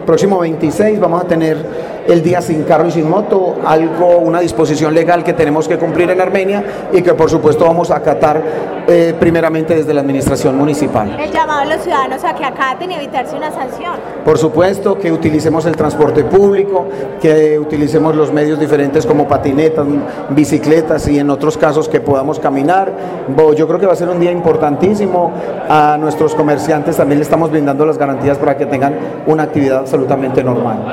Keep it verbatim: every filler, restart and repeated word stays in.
Próximo veintiséis vamos a tener el día sin carro y sin moto, algo, una disposición legal que tenemos que cumplir en Armenia y que por supuesto vamos a acatar eh, primeramente desde la administración municipal. El llamado a los ciudadanos a que acaten y evitarse una sanción. Por supuesto que utilicemos el transporte público, que utilicemos los medios diferentes como patinetas, bicicletas y en otros casos que podamos caminar. Yo creo que va a ser un día importantísimo. A nuestros comerciantes también le estamos brindando las garantías para que tengan una actividad absolutamente normal.